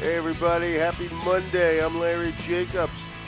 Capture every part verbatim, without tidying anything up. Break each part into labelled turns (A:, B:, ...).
A: Hey everybody, happy Monday. I'm Larry Jacobs.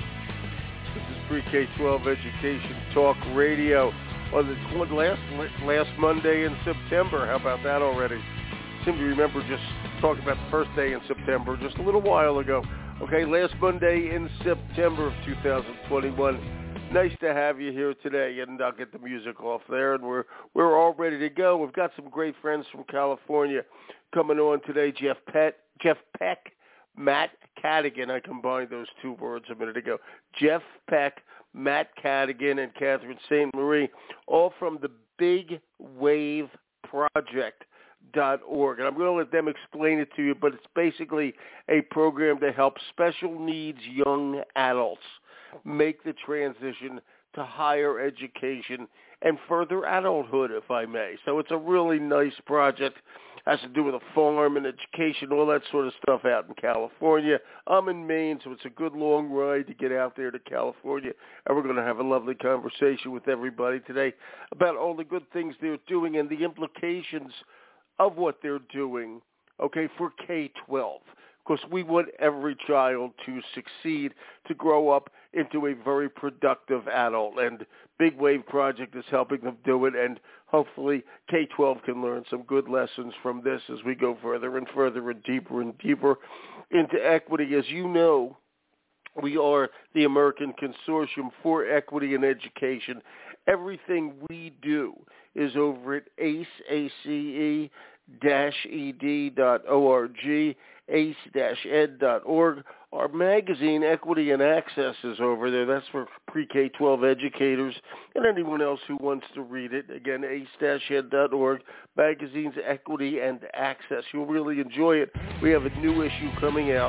A: This is Pre-K twelve Education Talk Radio on the last last Monday in September. How about that already? Seem to remember just talking about the first day in September just a little while ago. Okay, last Monday in September of two thousand twenty-one. Nice to have you here today, and I'll get the music off there, and we're we're all ready to go. We've got some great friends from California coming on today. Jeff Pett, Jeff Peck, Matt Cadigan. I combined those two words a minute ago. Jeff Peck, Matt Cadigan, and Catherine Saint Marie, all from the Big Wave Project dot org. And I'm going to let them explain it to you, but it's basically a program to help special needs young adults make the transition to higher education and further adulthood, if I may. So it's a really nice project. Has to do with a farm and education, all that sort of stuff out in California. I'm in Maine, so it's a good long ride to get out there to California. And we're going to have a lovely conversation with everybody today about all the good things they're doing and the implications of what they're doing, okay, for K twelve. Because we want every child to succeed, to grow up into a very productive adult. And Big Wave Project is helping them do it, and hopefully K twelve can learn some good lessons from this as we go further and further and deeper and deeper into equity. As you know, we are the American Consortium for Equity in Education. Everything we do is over at A C E, A C E dash E D dot org, A C E dash ed dot org. Our magazine, Equity and Access, is over there. That's for pre-K twelve educators and anyone else who wants to read it. Again, A C E dash ed dot org, magazine's Equity and Access. You'll really enjoy it. We have a new issue coming out.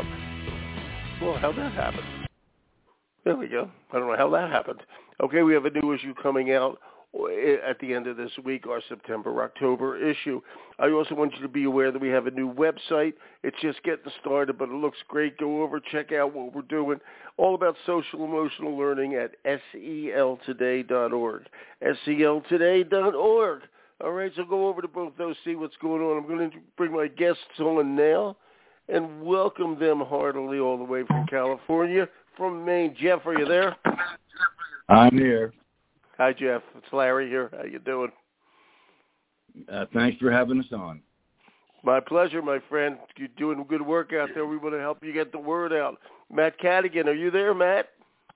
A: Well, how'd that happen? There we go. I don't know how that happened. Okay, we have a new issue coming out at the end of this week, our September-October issue. I also want you to be aware that we have a new website. It's just getting started, but it looks great. Go over, check out what we're doing. All about social-emotional learning at S E L today dot org. S E L today dot org. All right, so go over to both those, see what's going on. I'm going to bring my guests on now and welcome them heartily all the way from California, from Maine. Jeff, are you there?
B: I'm here.
A: Hi, Jeff. It's Larry here. How you doing?
B: Uh, thanks for having us on.
A: My pleasure, my friend. You're doing good work out there. We want to help you get the word out. Matt Cadigan, are you there, Matt?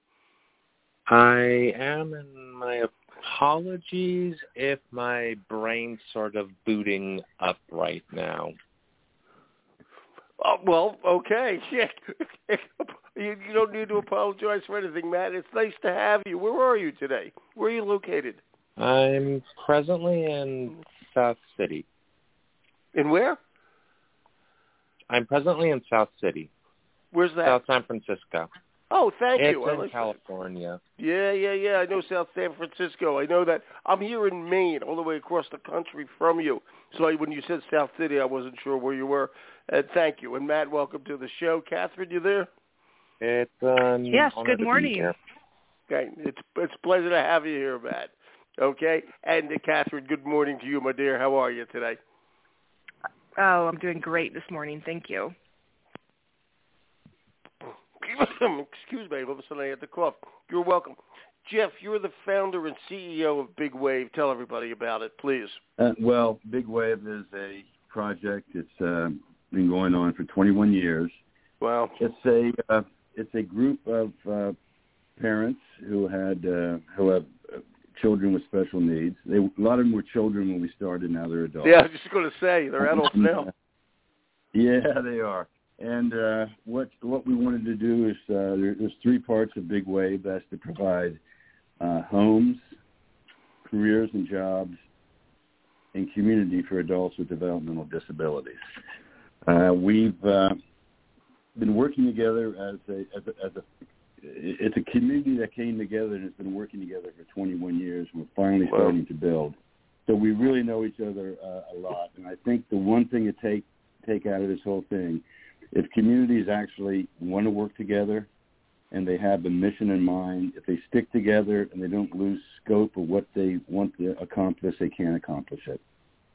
C: I am, and my apologies if my brain's sort of booting up right now.
A: Oh, well, okay. You, you don't need to apologize for anything, Matt. It's nice to have you. Where are you today? Where are you located?
C: I'm presently in South City.
A: In where?
C: I'm presently in South City.
A: Where's that?
C: South San Francisco.
A: Oh, thank
C: it's
A: you.
C: It's in
A: like
C: California.
A: That. Yeah, yeah, yeah. I know South San Francisco. I know that. I'm here in Maine, all the way across the country from you. So I, when you said South City, I wasn't sure where you were. Uh, thank you. And Matt, welcome to the show. Catherine, you there?
C: It's um,
D: yes. Good morning.
A: Okay, it's it's a pleasure to have you here, Matt. Okay, and uh, Catherine, good morning to you, my dear. How are you today?
D: Oh, I'm doing great this morning. Thank you.
A: Excuse me. All of a sudden, I had to cough. You're welcome, Jeff. You're the founder and C E O of Big Wave. Tell everybody about it, please.
B: Uh, well, Big Wave is a project. It's uh, been going on for twenty-one years.
A: Wow.
B: It's a uh, It's a group of uh, parents who had uh, who have uh, children with special needs. They, a lot of them were children when we started. Now they're adults.
A: Yeah, I was just going to say they're adults now.
B: Yeah, they are. And uh, what what we wanted to do is uh, there, there's three parts of Big Wave. That's to provide uh, homes, careers and jobs, and community for adults with developmental disabilities. Uh, we've uh, been working together as a, as a as a it's a community that came together and has been working together for twenty-one years. We're finally
A: wow.
B: starting to build, so we really know each other uh, a lot. And I think the one thing to take take out of this whole thing, if communities actually want to work together and they have the mission in mind, if they stick together and they don't lose scope of what they want to accomplish, they can accomplish it.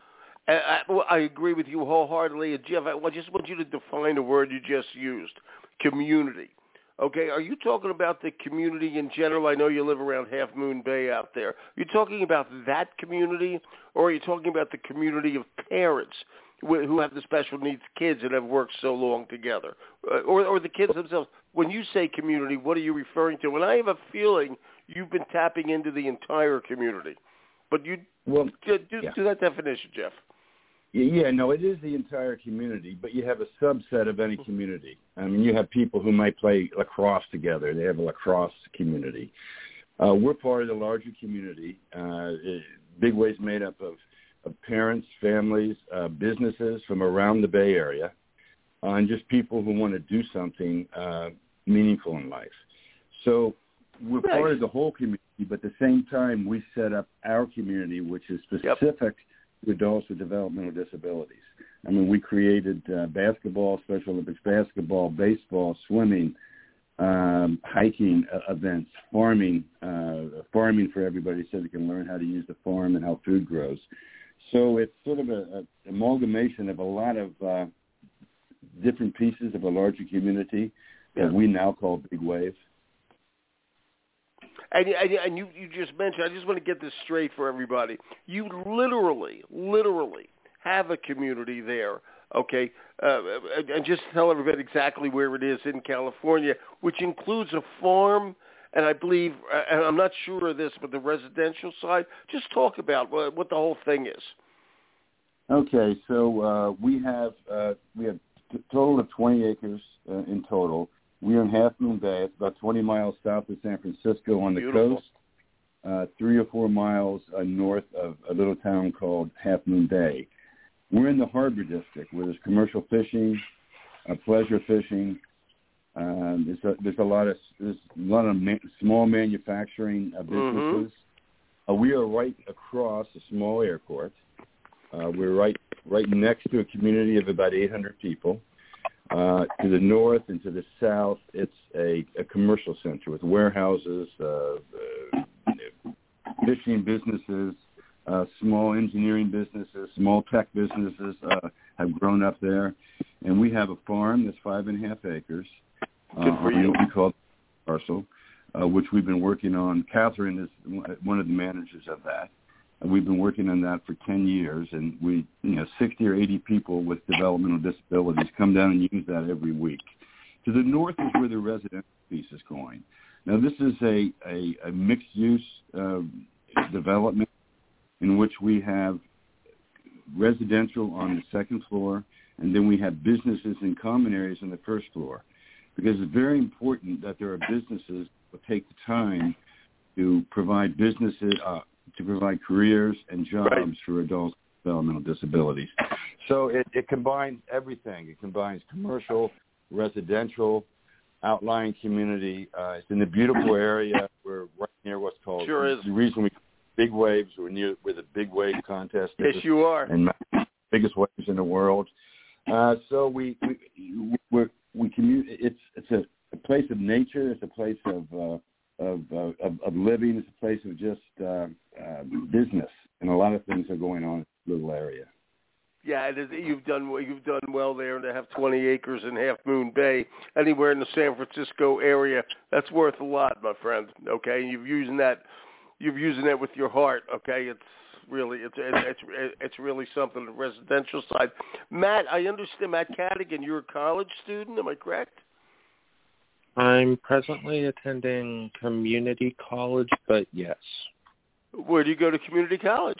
A: I, I, I agree with you wholeheartedly. And Jeff, I just want you to define the word you just used, community. Okay, are you talking about the community in general? I know you live around Half Moon Bay out there. Are you talking about that community, or are you talking about the community of parents who have the special needs kids and have worked so long together, or, or the kids themselves? When you say community, what are you referring to? And I have a feeling you've been tapping into the entire community. But you
B: well,
A: do,
B: yeah.
A: do that definition, Jeff.
B: Yeah, no, it is the entire community, but you have a subset of any community. I mean, you have people who might play lacrosse together. They have a lacrosse community. Uh, we're part of the larger community. Uh, Big Wave's made up of, of parents, families, uh, businesses from around the Bay Area, uh, and just people who want to do something uh, meaningful in life. So we're
A: right.
B: part of the whole community, but at the same time, we set up our community, which is specific yep. to adults with developmental disabilities. I mean, we created uh, basketball, Special Olympics basketball, baseball, swimming, um, hiking uh, events, farming, uh, farming for everybody so they can learn how to use the farm and how food grows. So it's sort of an amalgamation of a lot of uh, different pieces of a larger community that we now call Big Wave.
A: And, and, and you, you just mentioned, I just want to get this straight for everybody. You literally, literally have a community there, okay? Uh, and just tell everybody exactly where it is in California, which includes a farm, and I believe, and I'm not sure of this, but the residential side. Just talk about what, what the whole thing is.
B: Okay, so uh, we have uh, we have a total of twenty acres uh, in total. We are in Half Moon Bay. It's about twenty miles south of San Francisco on the
A: Beautiful.
B: coast, uh, three or four miles uh, north of a little town called Half Moon Bay. We're in the harbor district where there's commercial fishing, uh, pleasure fishing. Um, there's, a, there's a lot of there's a lot of ma- small manufacturing uh, businesses. Mm-hmm. Uh, we are right across a small airport. Uh, we're right right next to a community of about eight hundred people. Uh, to the north and to the south, it's a, a commercial center with warehouses, uh, uh, fishing businesses, uh, small engineering businesses, small tech businesses uh, have grown up there. And we have a farm that's five and a half acres.
A: Good for
B: uh,
A: you.
B: What we call parcel, uh, which we've been working on. Catherine is one of the managers of that. And we've been working on that for ten years, and we, you know, sixty or eighty people with developmental disabilities come down and use that every week. To the north is where the residential piece is going. Now, this is a, a, a mixed-use uh, development in which we have residential on the second floor, and then we have businesses in common areas on the first floor, because it's very important that there are businesses that take the time to provide businesses, uh, to provide careers and jobs right. for adults with developmental disabilities. So it, it combines everything. It combines commercial, residential, outlying community. Uh, it's in a beautiful area. We're right near what's called,
A: sure is.
B: the reason we Big Waves, we're near where the Big Wave contest is.
A: Yes, you are.
B: And biggest waves in the world. Uh, so we we we're, we commu- It's it's a, a place of nature. It's a place of uh, Of, uh, of of living. It's a place of just uh, uh, business, and a lot of things are going on in this little area.
A: Yeah, it is, you've done you've done well there to have twenty acres in Half Moon Bay. Anywhere in the San Francisco area, that's worth a lot, my friend. Okay, you've using that, you've using that with your heart. Okay, it's really it's it's it's really something. The residential side, Matt, I understand. Matt Cadigan, you're a college student. Am I correct?
C: I'm presently attending community college, but yes.
A: Where do you go to community college?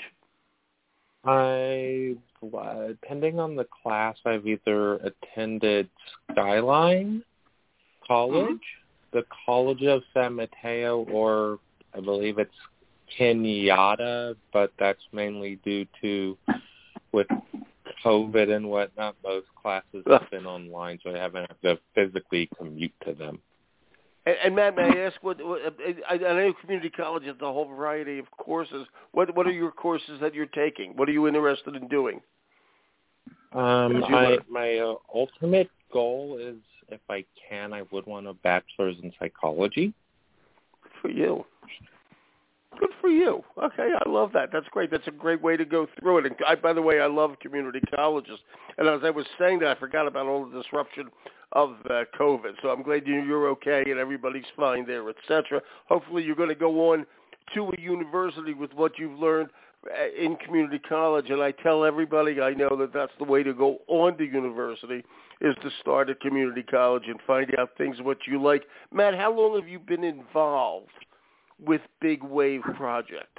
C: I, depending on the class, I've either attended Skyline College, mm-hmm. the College of San Mateo, or I believe it's Kenyatta, but that's mainly due to, with COVID and whatnot, most classes have been online, so I haven't had to physically commute to them.
A: And, and Matt, may I ask, what, what I, I know community college has a whole variety of courses. What what are your courses that you're taking? What are you interested in doing?
C: Um, I, my uh, ultimate goal is, if I can, I would want a bachelor's in psychology.
A: Good for you. Good for you. Okay, I love that. That's great. That's a great way to go through it. And I, by the way, I love community colleges. And as I was saying that, I forgot about all the disruption of uh, COVID. So I'm glad you, you're okay and everybody's fine there, et cetera. Hopefully you're going to go on to a university with what you've learned in community college. And I tell everybody I know that that's the way to go on to university, is to start at community college and find out things what you like. Matt, how long have you been involved with Big Wave Project?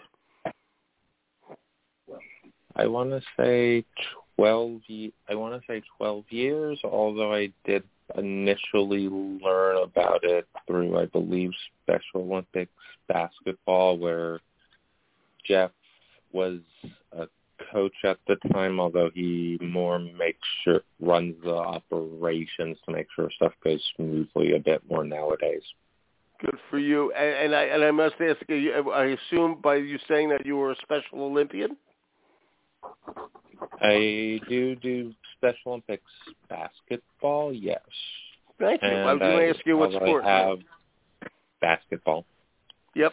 C: I want to say twelve. I want to say twelve years. Although I did initially learn about it through, I believe, Special Olympics basketball, where Jeff was a coach at the time. Although he more makes sure runs the operations to make sure stuff goes smoothly a bit more nowadays.
A: Good for you. And, and I and I must ask you, I assume by you saying that you were a Special Olympian?
C: I do do Special Olympics basketball, yes.
A: Thank you.
C: And
A: I was going to ask you what sport.
C: I have basketball.
A: Yep.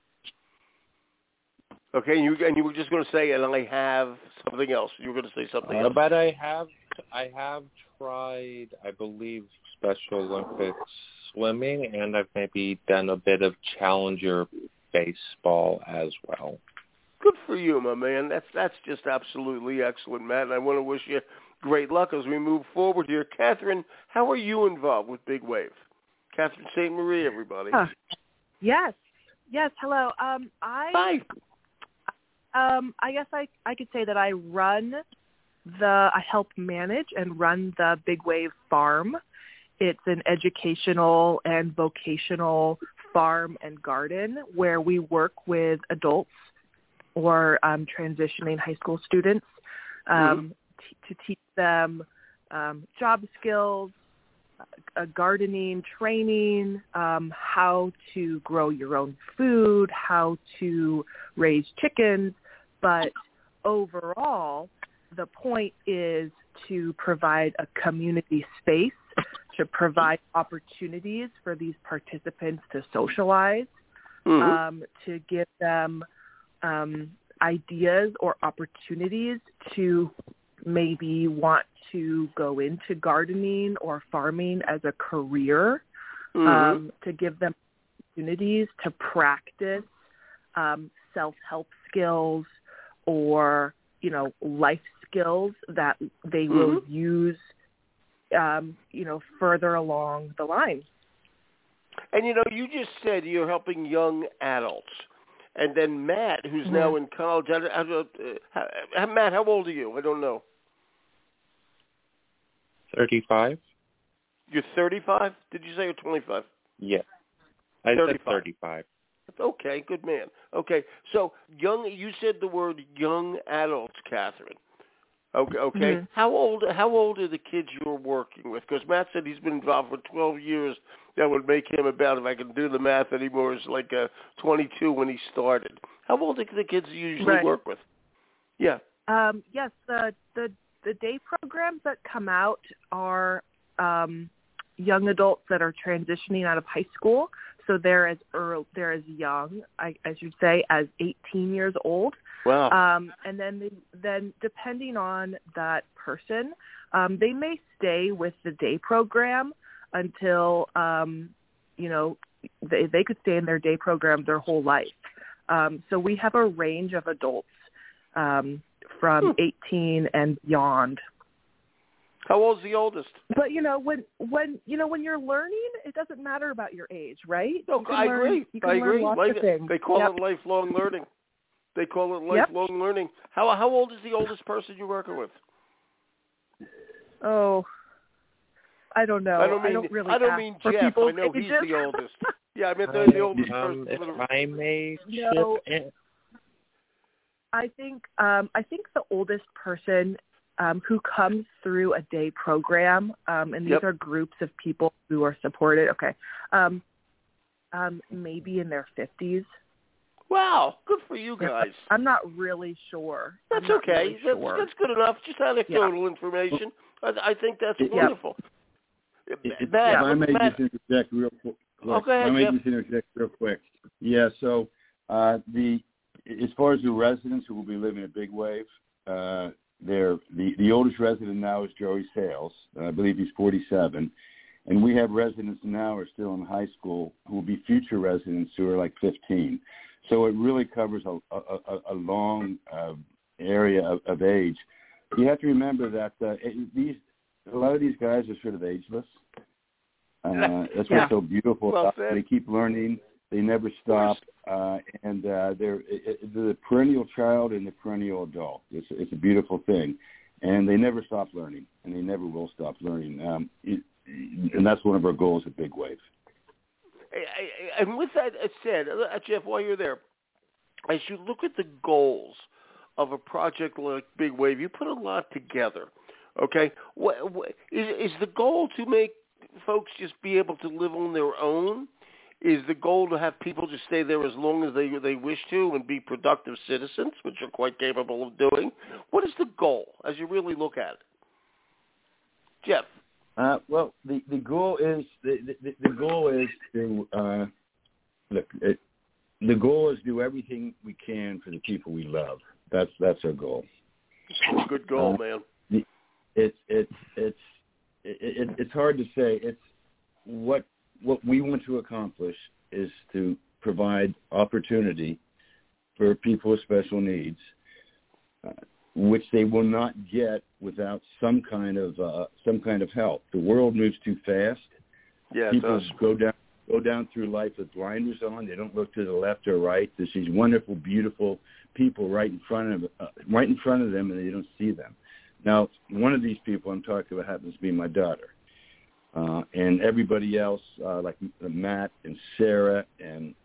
A: Okay, and you and you were just going to say, and I have something else. You were going to say something
C: Uh,
A: else.
C: but I have I have tried, I believe, Special Olympics swimming, and I've maybe done a bit of challenger baseball as well.
A: Good for you, my man. That's that's just absolutely excellent, Matt. And I want to wish you great luck as we move forward here. Catherine, how are you involved with Big Wave? Catherine Saint Marie, everybody.
D: Huh. Yes. Yes. Hello. Um, I.
A: Hi.
D: Um, I guess I I could say that I run the I help manage and run the Big Wave Farm. It's an educational and vocational farm and garden where we work with adults or um, transitioning high school students um,
A: mm-hmm.
D: t- to teach them um, job skills, uh, gardening, training, um, how to grow your own food, how to raise chickens. But overall, the point is to provide a community space, to provide opportunities for these participants to socialize,
A: mm-hmm.
D: um, to give them um, ideas or opportunities to maybe want to go into gardening or farming as a career,
A: mm-hmm.
D: um, to give them opportunities to practice um, self-help skills or, you know, life skills that they
A: mm-hmm.
D: will use, um, you know, further along the line.
A: And, you know, you just said you're helping young adults. And then Matt, who's
D: mm-hmm.
A: now in college, I, I, uh, how, Matt, how old are you? I don't know.
C: thirty-five.
A: You're thirty-five? Did you say you're twenty-five?
C: Yeah. I
A: thirty-five.
C: said thirty-five.
A: Okay, good man. Okay, so young. You said the word young adults, Catherine. Okay, okay.
D: Mm-hmm.
A: How old? How old are the kids you're working with? Because Matt said he's been involved for twelve years. That would make him about, if I can do the math anymore, is like uh, twenty-two when he started. How old are the kids you usually
D: right.
A: work with? Yeah.
D: Um, yes, the, the the day programs that come out are um, young adults that are transitioning out of high school. So they're as early, they're as young, I, I should say, as eighteen years old.
A: Wow.
D: Um, and then they, then depending on that person, um, they may stay with the day program until, um, you know, they, they could stay in their day program their whole life. Um, so we have a range of adults um, from hmm. eighteen and beyond.
A: How old's the oldest?
D: But you know, when when you know when you're learning, it doesn't matter about your age, right?
A: No, I
D: learn,
A: agree.
D: You can
A: I
D: learn
A: agree.
D: Lots
A: Life,
D: of things.
A: they call
D: yep.
A: it lifelong learning. They call it lifelong
D: yep.
A: learning. How how old is the oldest person you're working with?
D: Oh, I don't know.
A: I don't mean
D: I don't really.
A: I don't
D: ask
A: mean
D: for
A: Jeff. I know
D: ages.
A: he's the oldest. Yeah, I meant the,
C: um,
A: the oldest
C: um,
A: person.
C: If I may
D: no,
C: chip in.
D: I think um, I think the oldest person um, who comes through a day program, um, and these
A: yep.
D: are groups of people who are supported. Okay, um, um, maybe in their fifties.
A: Wow, good for you guys.
D: I'm not really sure.
A: That's
D: not
A: okay.
D: Really
A: that's,
D: sure.
A: that's good enough. Just anecdotal
D: yeah.
A: information. I, I think that's
B: yeah.
A: wonderful.
B: If,
A: Matt,
B: if I may
A: Matt,
B: just interject real quick.
A: Oh, go ahead,
B: I may
A: Jeff.
B: just interject real quick. Yeah, so Uh, the as far as the residents who will be living at Big Wave, uh, they're, the the oldest resident now is Joey Sales. I believe he's forty-seven, and we have residents now who are still in high school who will be future residents who are like fifteen. So it really covers a a, a long uh, area of, of age. You have to remember that uh, these a lot of these guys are sort of ageless. Uh, that's
D: yeah.
B: what's so beautiful.
A: Well
B: about They keep learning. They never stop, uh, and uh, they're it, it, the perennial child and the perennial adult. It's, it's a beautiful thing, and they never stop learning, and they never will stop learning. Um, it, and that's one of our goals at Big Wave.
A: And with that said, Jeff, while you're there, as you look at the goals of a project like Big Wave, you put a lot together. Okay, what, what, is, is the goal to make folks just be able to live on their own? Is the goal to have people just stay there as long as they they wish to and be productive citizens, which you're quite capable of doing? What is the goal as you really look at it? Jeff?
B: Uh, well, the, the goal is the, the, the goal is to uh, look. It, the goal is to do everything we can for the people we love. That's that's our goal.
A: Good goal,
B: uh,
A: man.
B: The, it's it's it's it, it, it's hard to say. It's what what we want to accomplish is to provide opportunity for people with special needs, uh, which they will not get without some kind of uh, some kind of help. The world moves too fast.
A: Yeah,
B: people
A: it does.
B: go down go down through life with blinders on. They don't look to the left or right. There's these wonderful, beautiful people right in front of uh, right in front of them, and they don't see them. Now, one of these people I'm talking about happens to be my daughter, uh, and everybody else, uh, like Matt and Sarah and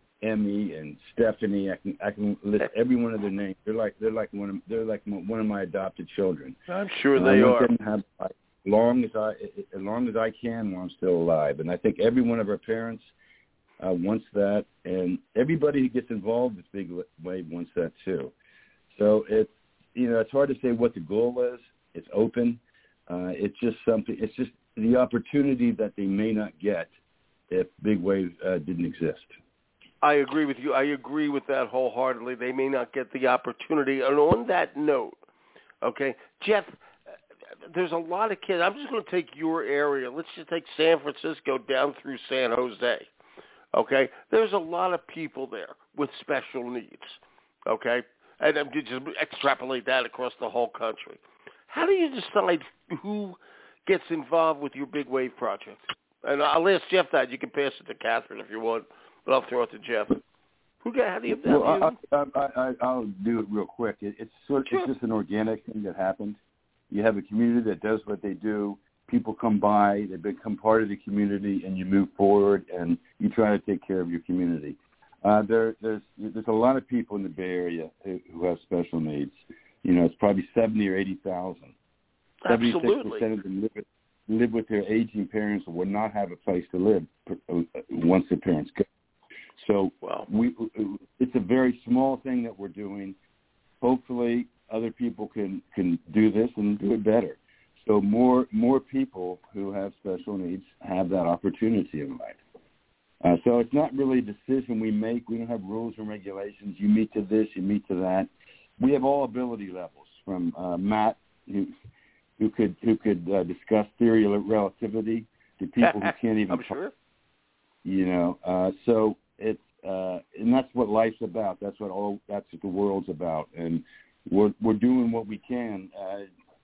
B: Emmy and Stephanie. I can I can list every one of their names. They're like they're like one of they're like one of my adopted children.
A: I'm sure
B: And
A: they
B: I want
A: are.
B: them to have, like, long as I as long as I can while I'm still alive. And I think every one of our parents uh, wants that, and everybody who gets involved with Big Wave wants that too. So it's you know it's hard to say what the goal is. It's open. Uh, it's just something. It's just the opportunity that they may not get if Big Wave uh, didn't exist.
A: I agree with you. I agree with that wholeheartedly. They may not get the opportunity. And on that note, okay, Jeff, there's a lot of kids. I'm just going to take your area. Let's just take San Francisco down through San Jose, okay? There's a lot of people there with special needs, okay? And I'm just extrapolate that across the whole country. How do you decide who gets involved with your Big Wave project? And I'll ask Jeff that. You can pass it to Catherine if you want, but I'll throw it to Jeff. Who got? How do you? How
B: Well,
A: do you...
B: I, I, I, I'll do it real quick. It, it's sort.
A: Sure.
B: It's just an organic thing that happened. You have a community that does what they do. People come by, they become part of the community, and you move forward, and you try to take care of your community. Uh, there, there's there's a lot of people in the Bay Area who, who have special needs. You know, it's probably seventy or eighty thousand. Seventy-six percent of them live with, live with their aging parents and will not have a place to live once their parents go. So
A: wow.
B: we, it's a very small thing that we're doing. Hopefully, other people can, can do this and do it better. So more more people who have special needs have that opportunity in life. Uh, so it's not really a decision we make. We don't have rules and regulations. You meet to this, you meet to that. We have all ability levels, from uh, Matt, who who could who could uh, discuss theory of relativity, to people who can't even.
A: I'm sure.
B: You know, uh, so it's uh, and that's what life's about. That's what all that's what the world's about, and we're we're doing what we can uh,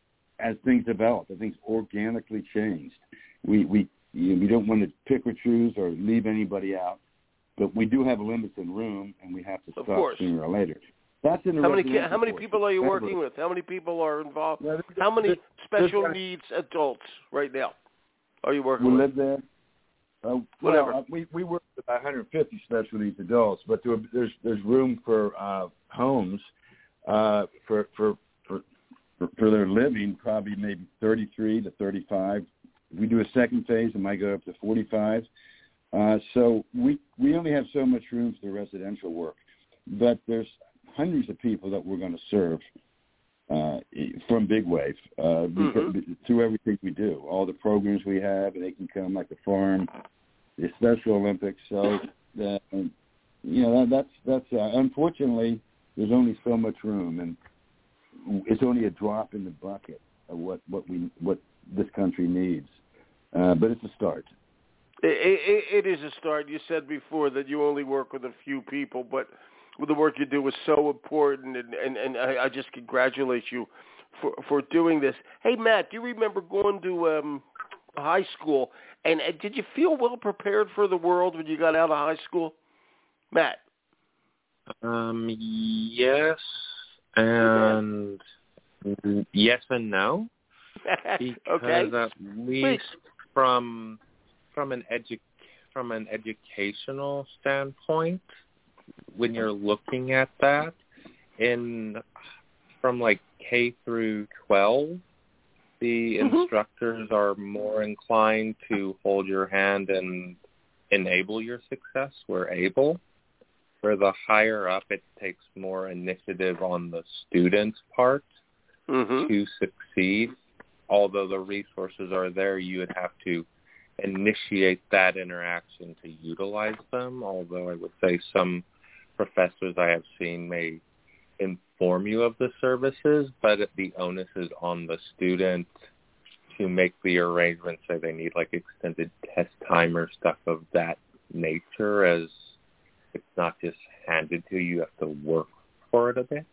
B: as things develop. As things organically changed. We we you know, we don't want to pick or choose or leave anybody out, but we do have limits in room, and we have to
A: Of
B: stop
A: course.
B: sooner or later. That's in the
A: How many
B: residential
A: how many
B: portion.
A: people are you
B: Remember,
A: working with? How many people are involved?
B: Yeah,
A: How many
B: there's-
A: special
B: there's-
A: needs adults right now are you working
B: We
A: with?
B: live there. Uh,
A: Whatever.
B: Well, uh, we we work with one hundred fifty special needs adults, but there, there's there's room for uh, homes uh, for, for for for for their living. Probably maybe thirty-three to thirty-five. If we do a second phase, it might go up to forty-five. Uh, so we we only have so much room for the residential work, but there's hundreds of people that we're going to serve uh, from Big Wave uh, because,
A: Mm-hmm.
B: through everything we do, all the programs we have, and they can come like the farm, the Special Olympics. So uh, you know, that, that's that's uh, unfortunately there's only so much room, and it's only a drop in the bucket of what, what we what this country needs. Uh, but it's a start.
A: It, it, it is a start. You said before that you only work with a few people, but the work you do is so important, and, and, and I, I just congratulate you for, for doing this. Hey, Matt, do you remember going to um, high school, and, and did you feel well prepared for the world when you got out of high school? Matt?
C: Um, yes, and yes and no. Because
A: okay.
C: at least from from an edu- from an educational standpoint, when you're looking at that, in from like K through twelve, the mm-hmm. instructors are more inclined to hold your hand and enable your success where able. For the higher up, it takes more initiative on the student's part mm-hmm. to succeed. Although the resources are there, you would have to initiate that interaction to utilize them. Although I would say some professors I have seen may inform you of the services, but the onus is on the student to make the arrangements. Say they need like extended test time or stuff of that nature, as it's not just handed to you. You have to work for it a bit.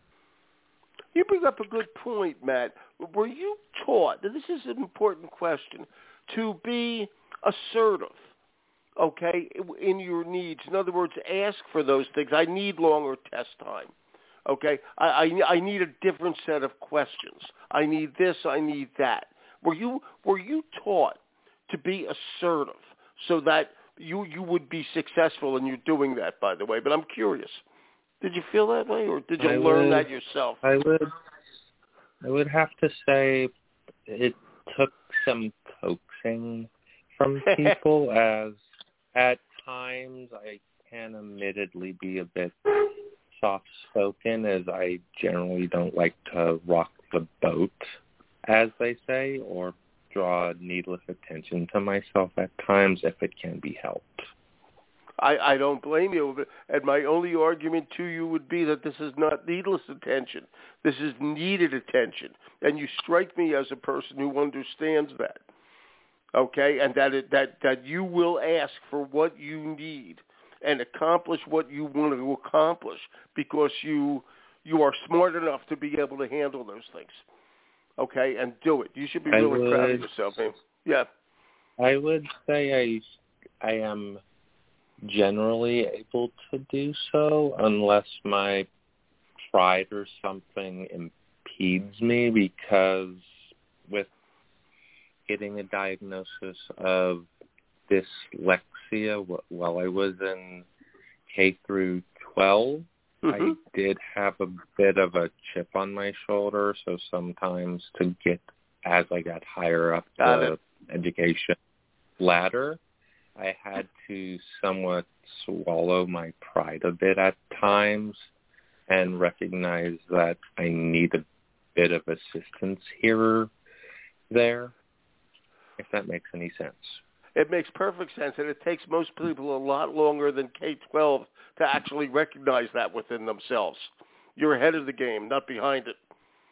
A: You bring up a good point, Matt. Were you taught, this is an important question, to be assertive, okay, in your needs? In other words, ask for those things. I need longer test time, okay? I, I, I need a different set of questions. I need this, I need that. Were you were you taught to be assertive so that you, you would be successful, and you're doing that, by the way? But I'm curious. Did you feel that way, or did you
C: I
A: learn
C: would,
A: that yourself?
C: I would, I would have to say it took some coaxing from people, as at times I can admittedly be a bit soft-spoken, as I generally don't like to rock the boat, as they say, or draw needless attention to myself at times if it can be helped.
A: I, I don't blame you, and my only argument to you would be that this is not needless attention. This is needed attention, and you strike me as a person who understands that, okay, and that it, that that you will ask for what you need and accomplish what you want to accomplish because you you are smart enough to be able to handle those things, okay, and do it. You should be really
C: would,
A: proud of yourself, man. Yeah.
C: I would say I I am generally able to do so, unless my pride or something impedes me, because with getting a diagnosis of dyslexia while I was in K through twelve, mm-hmm. I did have a bit of a chip on my shoulder, so sometimes to get, as I got higher up
A: got
C: the
A: it.
C: education ladder, I had to somewhat swallow my pride a bit at times and recognize that I need a bit of assistance here or there, if that makes any sense.
A: It makes perfect sense, and it takes most people a lot longer than K twelve to actually recognize that within themselves. You're ahead of the game, not behind it.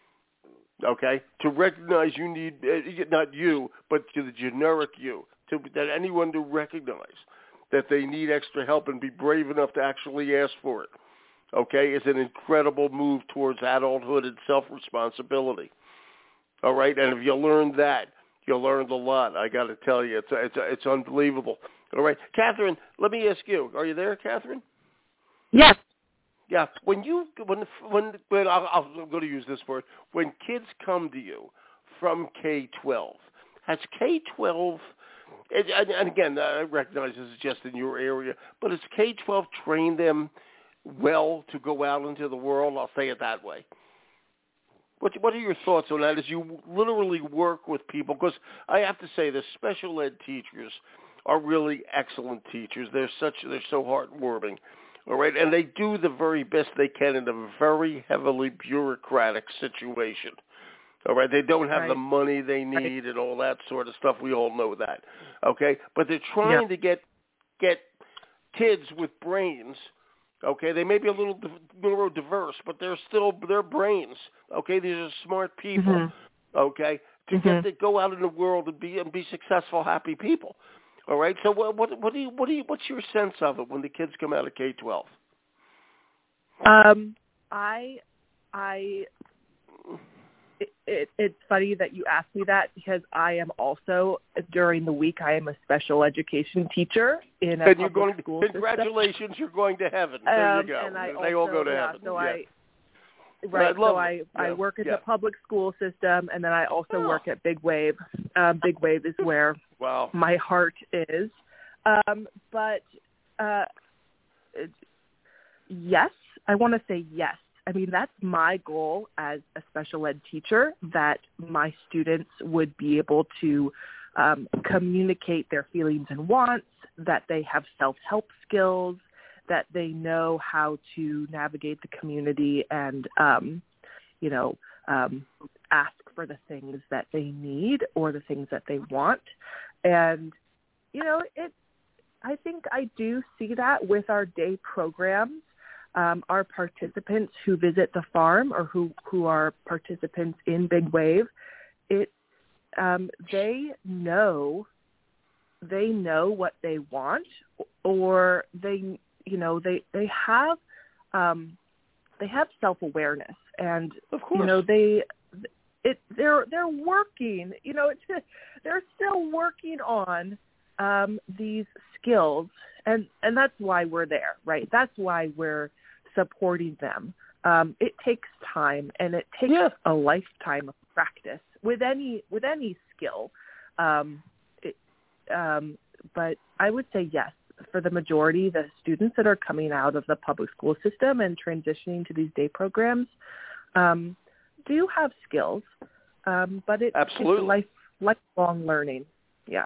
A: Okay? To recognize you need, not you, but to the generic you. To, that anyone to recognize that they need extra help and be brave enough to actually ask for it, okay, is an incredible move towards adulthood and self-responsibility. All right, and if you learn that, you learned a lot. I got to tell you, it's it's it's unbelievable. All right, Catherine, let me ask you: are you there, Catherine?
D: Yes.
A: Yeah. When you when when when I'll, I'm going to use this word. When kids come to you from K twelve, has K twelve And, and again, I recognize this is just in your area, but has K twelve trained them well to go out into the world? I'll say it that way. What, what are your thoughts on that as you literally work with people? Because I have to say the special ed teachers are really excellent teachers. They're such they're so heartwarming, all right, and they do the very best they can in a very heavily bureaucratic situation. All right, they don't have
D: right.
A: the money they need right. and all that sort of stuff. We all know that, okay? But they're trying yeah. to get get kids with brains. Okay, they may be a little neurodiverse, but they're still their brains. Okay, these are smart people. Mm-hmm. Okay, to mm-hmm. get to go out in the world and be and be successful, happy people. All right. So what what what do you what do you what's your sense of it when the kids come out of K twelve?
D: Um, I I. It, it, it's funny that you asked me that because I am also, during the week, I am a special education teacher in a
A: and
D: public
A: you're going
D: school
A: to,
D: system.
A: Congratulations, you're going to heaven. There
D: um,
A: you go.
D: And I
A: they
D: also,
A: all go to
D: yeah,
A: heaven.
D: So
A: yeah.
D: I, right, so I,
A: yeah.
D: I work in
A: yeah.
D: the public school system, and then I also
A: oh.
D: work at Big Wave. Um, Big Wave is where
A: wow.
D: my heart is. Um, but uh, yes, I want to say yes. I mean, that's my goal as a special ed teacher, that my students would be able to um, communicate their feelings and wants, that they have self-help skills, that they know how to navigate the community and, um, you know, um, ask for the things that they need or the things that they want. And, you know, it. I think I do see that with our day programs. Um, our participants who visit the farm or who, who are participants in Big Wave, it um, they know they know what they want, or they you know they they have um, they have self-awareness, and
A: of course.
D: you know they it they're they're working you know it's, they're still working on um, these skills, and and that's why we're there, right? That's why we're supporting them. Um, it takes time, and it takes
A: yeah.
D: a lifetime of practice with any with any skill. Um, it, um, but I would say yes, for the majority, the students that are coming out of the public school system and transitioning to these day programs um, do have skills, um, but it, it's life lifelong learning. Yeah,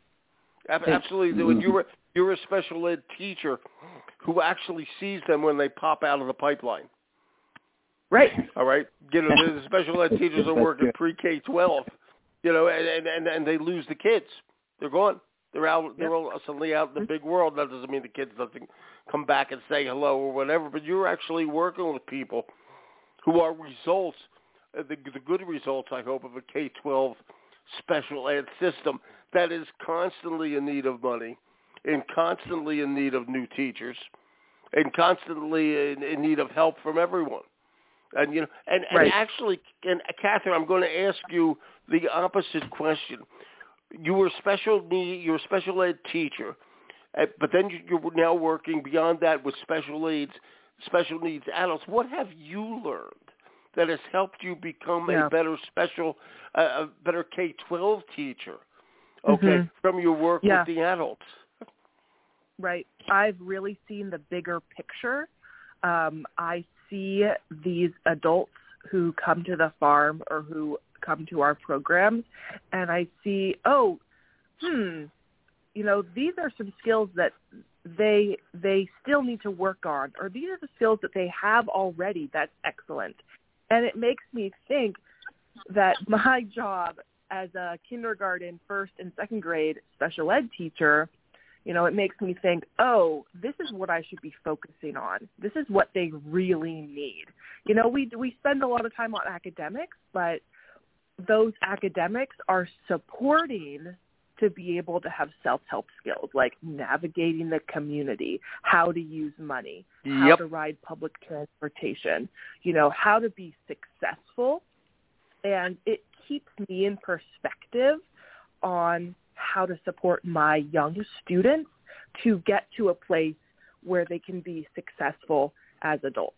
A: absolutely. When you were you're a special ed teacher who actually sees them when they pop out of the pipeline.
D: Right.
A: All right. You know, the special ed teachers are working pre-K twelve, you know, and, and, and they lose the kids. They're gone. They're out. They're all suddenly out in the big world. That doesn't mean the kids doesn't come back and say hello or whatever, but you're actually working with people who are results, the, the good results, I hope, of a K twelve special ed system that is constantly in need of money, and constantly in need of new teachers, and constantly in, in need of help from everyone. And you know, and, and
D: right.
A: actually, and Catherine, I'm going to ask you the opposite question. You were special need, you're a special ed teacher, but then you're now working beyond that with special needs, special needs adults. What have you learned that has helped you become
D: yeah.
A: a better special, uh, a better K twelve teacher? Okay,
D: mm-hmm.
A: from your work
D: yeah.
A: with the adults.
D: Right. I've really seen the bigger picture. Um, I see these adults who come to the farm or who come to our programs, and I see, oh, hmm, you know, these are some skills that they they still need to work on, or these are the skills that they have already. That's excellent. And it makes me think that my job as a kindergarten, first and second grade special ed teacher, you know, it makes me think, oh, this is what I should be focusing on. This is what they really need. You know, we we spend a lot of time on academics, but those academics are supporting to be able to have self-help skills like navigating the community, how to use money,
A: yep.
D: how to ride public transportation, you know, how to be successful. And it keeps me in perspective on how to support my young students to get to a place where they can be successful as adults.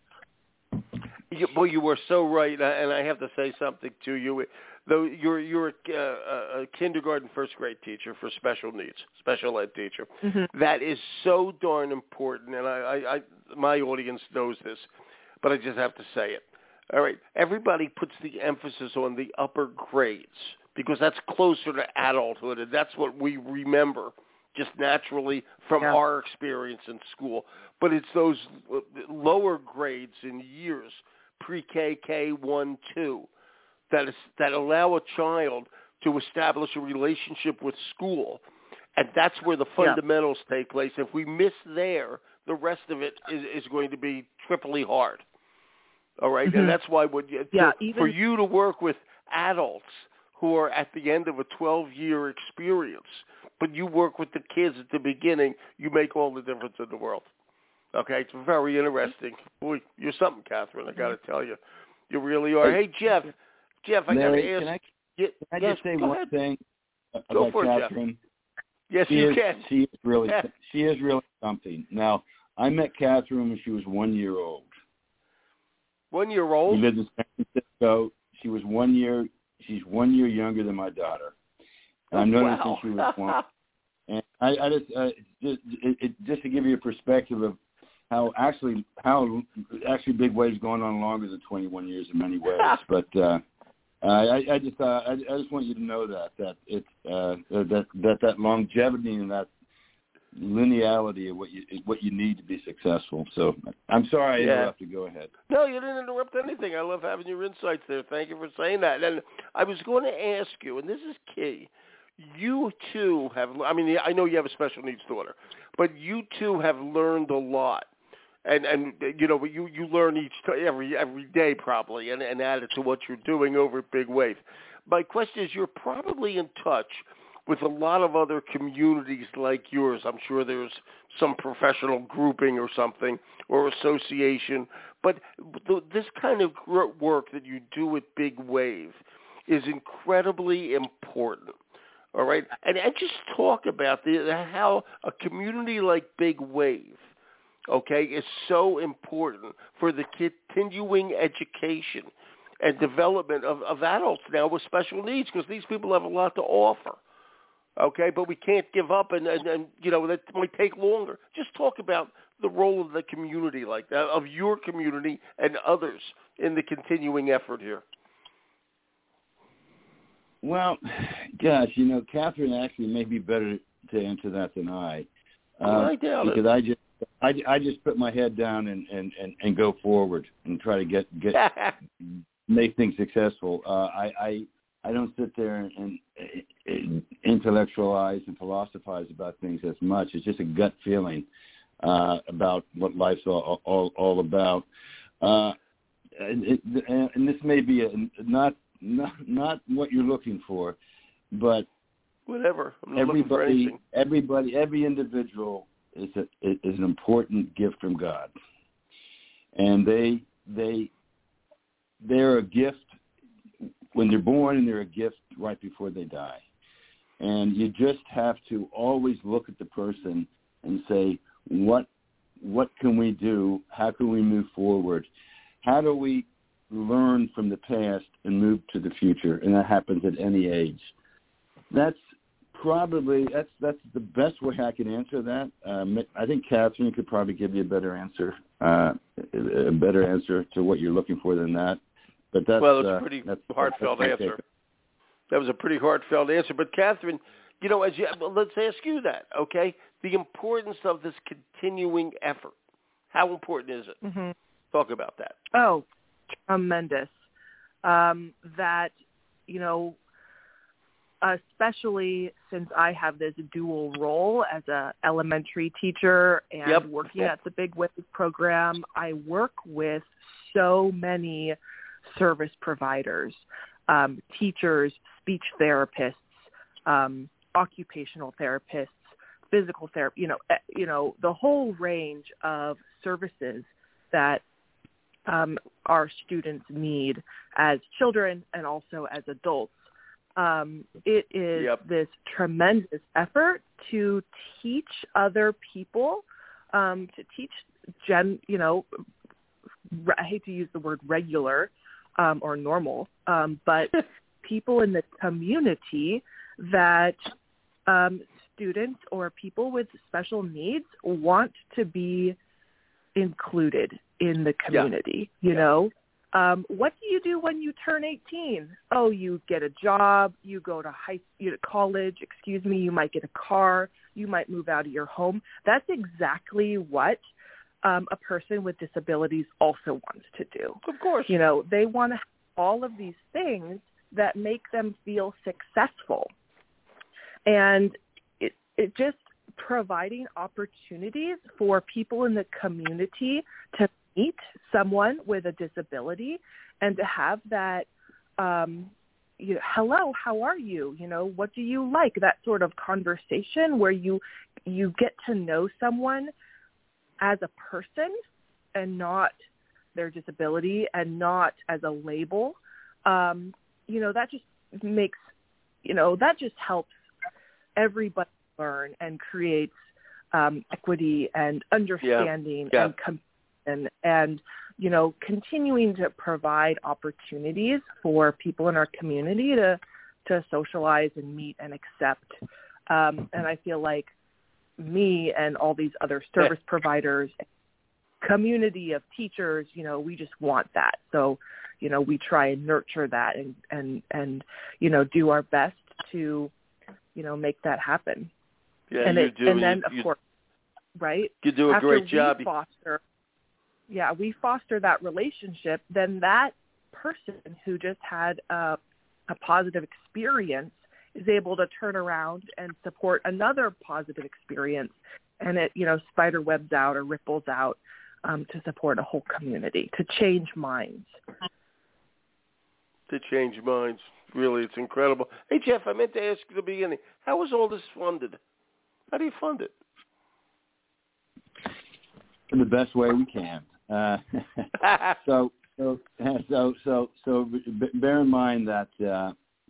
A: You, well, you were so right, and I have to say something to you. Though you're you're a, a kindergarten first grade teacher for special needs, special ed teacher, mm-hmm. that is so darn important, and I, I, I my audience knows this, but I just have to say it. All right, everybody puts the emphasis on the upper grades because that's closer to adulthood, and that's what we remember just naturally from yeah. our experience in school. But it's those lower grades in years, pre-K, K one, two, that is that allow a child to establish a relationship with school And that's where the fundamentals yeah. take place. If we miss there, the rest of it is, is going to be triply hard. All right? Mm-hmm. And that's why when you,
D: yeah,
A: to,
D: even,
A: for you to work with adults who are at the end of a twelve-year experience, but you work with the kids at the beginning, you make all the difference in the world. Okay? It's very interesting. Boy, you're something, Catherine, I got to tell you. You really are. Hey, Jeff. Jeff, I got to ask.
B: Can I,
A: you,
B: can I
A: yes,
B: just say one
A: ahead.
B: thing about
A: Go for
B: Catherine?
A: It, Jeff. Yes,
B: she
A: you
B: is,
A: can.
B: She is really, she is really something. Now, I met Catherine when she was one year old.
A: One year old?
B: We lived in San Francisco. She was one year. She's one year younger than my daughter. And I've known her since she was one. And I, I just, uh, just, it, it, just to give you a perspective of how actually, how actually Big Wave's going on longer than twenty-one years in many ways. But uh, I, I just, uh, I, I just want you to know that that it's uh, that that that longevity and that lineality of what you what you need to be successful. So I'm sorry I
A: yeah.
B: interrupted. Go ahead.
A: No, you didn't interrupt anything. I love having your insights there. Thank you for saying that. And I was going to ask you, and this is key. You too have. I mean, I know you have a special needs daughter, but you too have learned a lot. And and you know, you you learn each every every day probably, and, and add it to what you're doing over at Big Wave. My question is, you're probably in touch with a lot of other communities like yours. I'm sure there's some professional grouping or something or association, but the, this kind of work that you do at Big Wave is incredibly important. All right, and and just talk about the how a community like Big Wave, okay, is so important for the continuing education and development of, of adults now with special needs, because these people have a lot to offer, okay, but we can't give up, and, and, and, you know, that might take longer. Just talk about the role of the community like that, of your community and others in the continuing effort here.
B: Well, gosh, you know, Catherine actually may be better to answer that than I. Uh,
A: well, I doubt
B: because
A: it.
B: I just I, I just put my head down and, and, and, and go forward and try to get get make things successful. Uh, I, I I don't sit there and, and, and intellectualize and philosophize about things as much. It's just a gut feeling uh, about what life's all all, all about. Uh, and, it, and this may be a, not not not what you're looking for, but
A: whatever. I'm not looking for
B: everybody
A: anything.
B: everybody every individual is a, is an important gift from God, and they they they're a gift when they're born, and they're a gift right before they die. And you just have to always look at the person and say, what what can we do? How can we move forward? How do we learn from the past and move to the future? And that happens at any age. That's Probably that's that's the best way I can answer that. Um, I think Catherine could probably give you a better answer, uh, a better answer to what you're looking for than that. But that's
A: well, it's a
B: uh,
A: pretty
B: that's,
A: heartfelt
B: that's
A: answer. That was a pretty heartfelt answer. But Catherine, you know, as you, well, let's ask you that, okay? The importance of this continuing effort. How important is it?
D: Mm-hmm.
A: Talk about that.
D: Oh, tremendous. Um, that you know. Especially since I have this dual role as a elementary teacher and
A: yep.
D: working at the Big Wave program, I work with so many service providers, um, teachers, speech therapists, um, occupational therapists, physical therapy, you know, you know, the whole range of services that um, our students need as children and also as adults. Um, it is
A: yep.
D: this tremendous effort to teach other people, um, to teach gen, you know, I hate to use the word regular um, or normal, um, but people in the community that um, students or people with special needs want to be included in the community,
A: yeah.
D: you
A: yeah.
D: know. Um, what do you do when you turn eighteen? Oh, you get a job, you go to high, you to college, excuse me, you might get a car, you might move out of your home. That's exactly what um, a person with disabilities also wants to do.
A: Of course.
D: You know, they want to have all of these things that make them feel successful. And it, it just providing opportunities for people in the community to meet someone with a disability and to have that, um, you know, hello, how are you? You know, what do you like? That sort of conversation where you you get to know someone as a person and not their disability and not as a label. Um, you know, that just makes, you know, that just helps everybody learn and creates um, equity and understanding
A: yeah. Yeah.
D: and compassion and, you know, continuing to provide opportunities for people in our community to, to socialize and meet and accept. Um, and I feel like me and all these other service providers, community of teachers, you know, we just want that. So, you know, we try and nurture that and, and, and, you know, do our best to, you know, make that happen.
A: Yeah,
D: and
A: you
D: it,
A: do.
D: And then,
A: you,
D: of
A: you,
D: course, right?
A: You do a
D: After
A: great
D: we
A: job.
D: Foster, yeah, we foster that relationship, then that person who just had a, a positive experience is able to turn around and support another positive experience. And it, you know, spider webs out or ripples out um, to support a whole community, to change minds.
A: To change minds. Really, it's incredible. Hey, Jeff, I meant to ask you at the beginning, how is all this funded? How do you fund it?
B: In the best way we can. Uh, so, so, so, so, so, bear in mind that uh,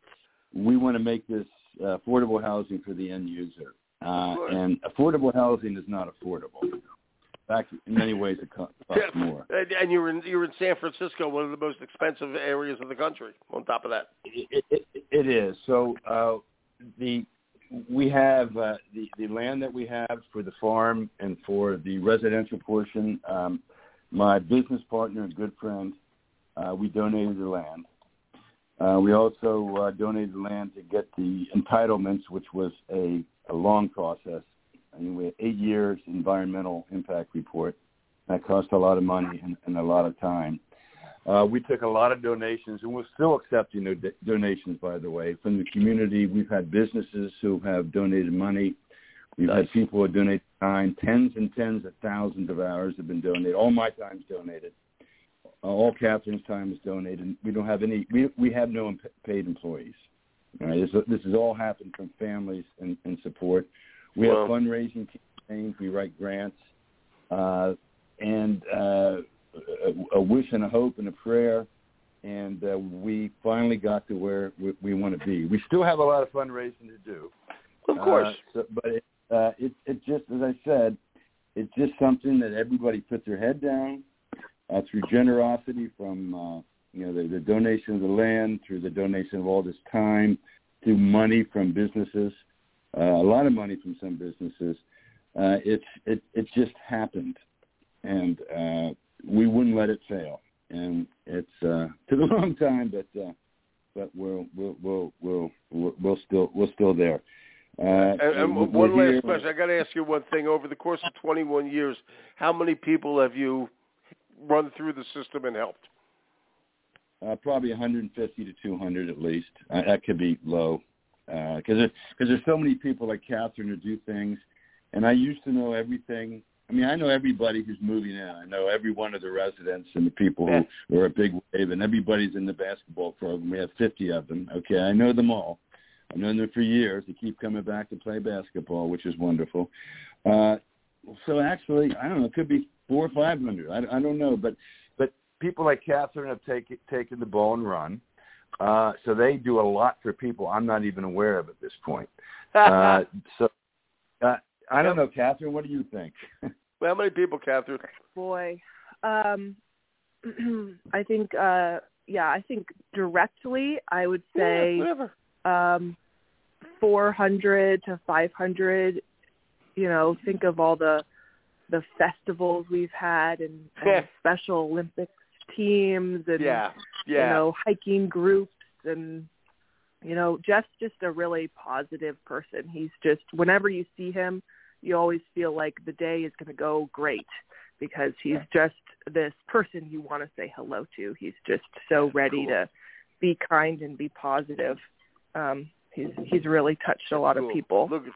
B: we want to make this uh, affordable housing for the end user, uh, and affordable housing is not affordable. In fact, in many ways, it costs more.
A: And you're in you're in San Francisco, one of the most expensive areas of the country. On top of that,
B: it, it, it is. So uh, the we have uh, the the land that we have for the farm and for the residential portion. Um, my business partner and good friend, uh, we donated the land. Uh, we also uh, donated the land to get the entitlements, which was a, a long process. I mean, we had eight years environmental impact report. That cost a lot of money and, and a lot of time. Uh, we took a lot of donations, and we're still accepting do- donations, by the way, from the community. We've had businesses who have donated money. We've nice. had people who have donated time. Tens and tens of thousands of hours have been donated. All my time's donated. Uh, all Catherine's time is donated. We don't have any. We we have no imp- paid employees. All right, this, this has all happened from families and, and support. We
A: well,
B: have fundraising campaigns. We write grants, uh, and uh, a, a wish and a hope and a prayer. And uh, we finally got to where we, we want to be. We still have a lot of fundraising to do.
A: Of course.
B: Uh, so, but it, uh, it, it just, as I said, it's just something that everybody puts their head down uh, through generosity from, uh, you know, the, the donation of the land, through the donation of all this time, through money from businesses, uh, a lot of money from some businesses. Uh, it's it, it just happened, and uh, we wouldn't let it fail. And it's uh, took a long time, but uh, but we'll we'll we'll we'll we're, we're still we're still there. Uh,
A: and, and one last
B: here.
A: question. I got to ask you one thing. Over the course of twenty-one years, how many people have you run through the system and helped?
B: Uh, probably one hundred fifty to two hundred at least. Uh, that could be low because uh, because there's so many people like Catherine who do things, and I used to know everything. I mean, I know everybody who's moving in. I know every one of the residents and the people who, who are a big wave, and everybody's in the basketball program. We have fifty of them. Okay, I know them all. I've known them for years. They keep coming back to play basketball, which is wonderful. Uh, so actually, I don't know. It could be four or five hundred. I, I don't know, but but people like Catherine have taken taken the ball and run. Uh, so they do a lot for people I'm not even aware of at this point. Uh, so uh, I don't know, Catherine. What do you think?
A: Well, how many people, Catherine?
D: Boy, um, I think uh, yeah, I think directly I would say.
A: Yeah, whatever.
D: Um, four hundred to five hundred, you know, think of all the the festivals we've had and, and Special Olympics teams and,
A: yeah. Yeah.
D: you know, hiking groups and, you know, Jeff's just a really positive person. He's just, whenever you see him, you always feel like the day is going to go great because he's just this person you want to say hello to. He's just so ready
A: cool.
D: to be kind and be positive. Um, he's he's really touched a lot
A: cool.
D: of people.
A: Look,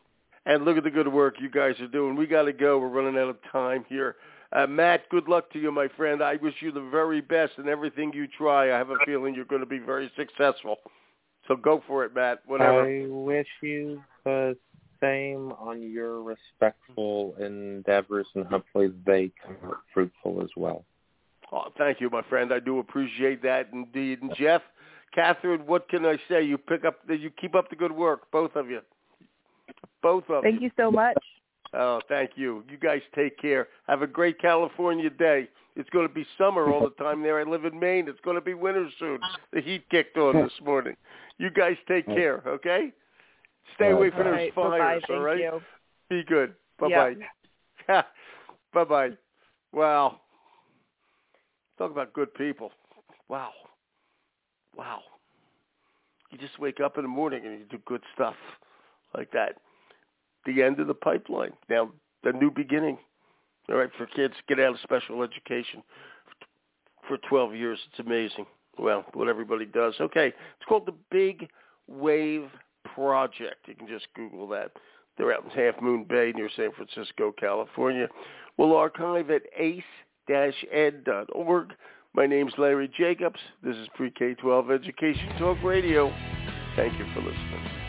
A: And look at the good work you guys are doing. We got to go. We're running out of time here. Uh, Matt, good luck to you, my friend. I wish you the very best in everything you try. I have a feeling you're going to be very successful. So go for it, Matt. Whatever.
C: I wish you the same on your respectful endeavors, and hopefully they come out fruitful as well.
A: Oh, thank you, my friend. I do appreciate that indeed. And Jeff, Catherine, what can I say? You pick up, the, you keep up the good work, both of you. Both of
D: Thank
A: you.
D: you so much.
A: Oh, thank you. You guys take care. Have a great California day. It's going to be summer all the time there. I live in Maine. It's going to be winter soon. The heat kicked on this morning. You guys take care, okay? Stay away from
D: All
A: those
D: right,
A: fires,
D: bye-bye.
A: all
D: Thank
A: right?
D: you.
A: Be good. Bye-bye.
D: Yep.
A: Bye-bye. Wow. Talk about good people. Wow. Wow. You just wake up in the morning and you do good stuff like that. The end of the pipeline. Now, the new beginning. All right, for kids, get out of special education for twelve years. It's amazing. Well, what everybody does. Okay, it's called the Big Wave Project. You can just Google that. They're out in Half Moon Bay near San Francisco, California. We'll archive at ace dash ed dot org. My name's Larry Jacobs. This is Pre-K twelve Education Talk Radio. Thank you for listening.